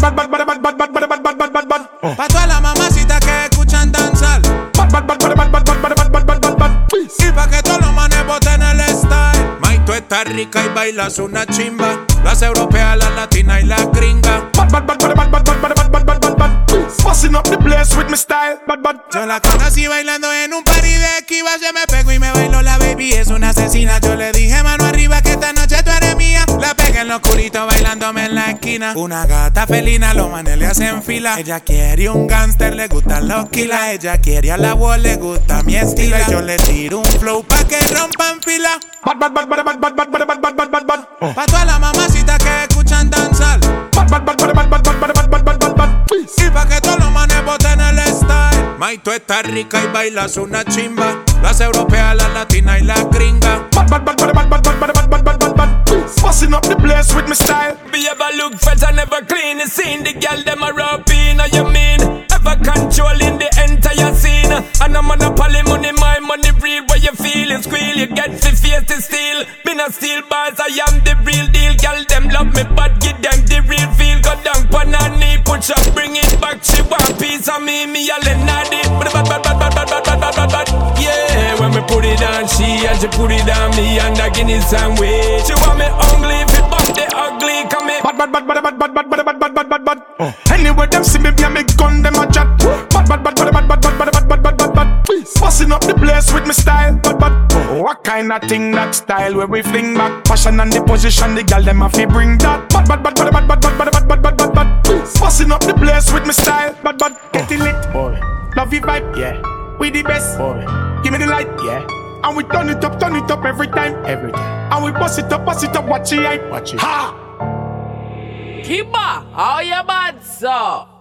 Pa' todas las mamacitas que escuchan danzar. Y pa' que todos los manes boten el style. May, tú estás rica y bailas una chimba. Las europeas, las latinas y las gringas. Busting up the place with my style. Yo la conocí bailando en un party de Esquiva. Se me pegó y me bailó la baby, es una asesina. Yo le dije mano arriba que esta noche tú eres mía. La pegué en lo oscurito bailándome en la esquina. Una gata felina, los manes le hacen fila. Ella quiere un gangster, le gustan los kilas. Ella quiere a la wall, le gusta mi estilo. Y yo le tiro un flow pa' que rompan fila. Pa' todas las mamacitas que escuchan danzar. Y pa' que todos los manes boten el style. May, tú estás rica y bailas una chimba. Las europeas, las latinas y las gringas. Busting up the place with my style. Be ever look fresh and never clean. You seen the girl them a rapping, you mean? Ever controlling the entire scene. And I'm on a poly money, my money real. Where you feeling squeal, you get the face to steal. Been a steel bars, I am the real deal. Girl them love me, but give them the real feel. Go down pan her knee, put up, bring it back. She want piece of me a Lenadi. Yeah, when me put it on she and she put it on me and I give it some way. She want me ugly, if it bump the ugly, come here. Anyway, them see me, me and me gun, them a chat. Busting up the place with my style. What kind of thing that style where we fling back? Passion and the position, the girl them a fi bring that. Busting up the place with my style. Getting lit, boy. Love you vibe, yeah. We the best, boy. Give me the light, yeah. And we turn it up every time. And we bust it up, watch it hype. Ha! Kiba, how you bad, sir?